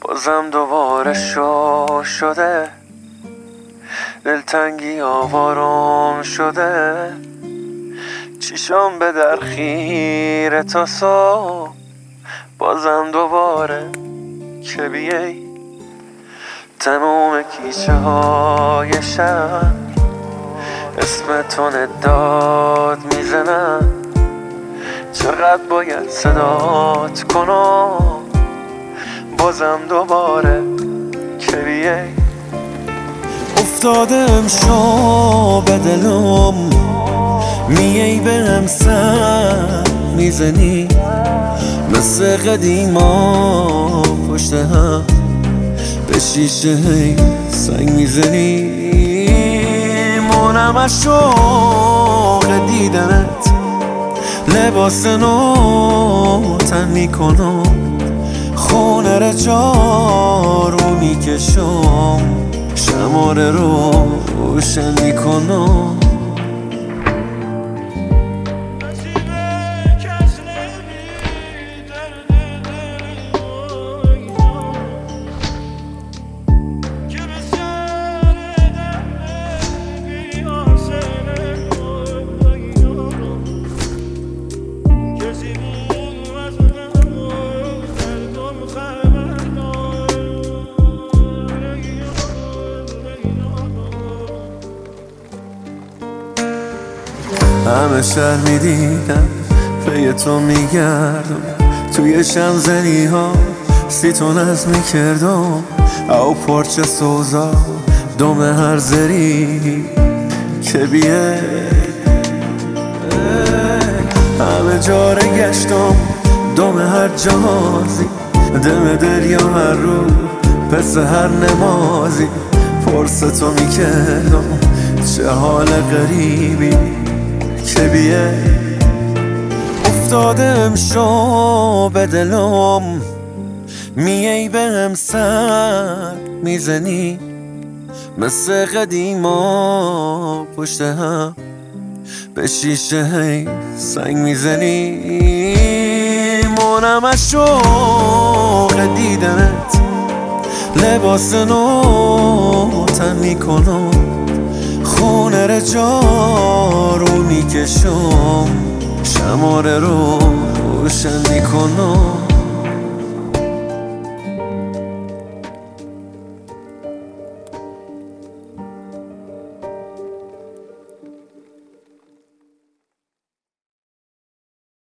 بازم دوباره شده دلتنگی آوارم شده، چیشام به در خیره تا صبح. بازم دوباره که بیایی تموم کیچه های شب اسم تو نداد میزنم. چقدر باید صدات کنم بازم دوباره که بیایی. افتاده امشب به دلم میای به هم سر میزنی، مثل قدیما پشت هم به شیشه سنگ میزنی. مونم از شوق دیدنت لباس نو تن میکنم، خونه رو جارو میکشم، شماره رو روشن میکنم. همه شهر میدیدم پی تو میگردم، توی شمزنی ها سیتون از میکردم، او پارچه سوزا دم هر زری که بیه. همه جا رو گشتم دم هر جهازی، دم دریا هر رو پس هر نمازی، پرس تو میکردم چه حال غریبی که بیه. افتاده امشب به دلم میای به هم سر میزنی، مثل قدیما پشت هم به شیشه سنگ میزنی. مونم از شوق دیدنت لباس نو تن میکنم، خونه رو جارو میکشم، شماره رو روشن میکنم.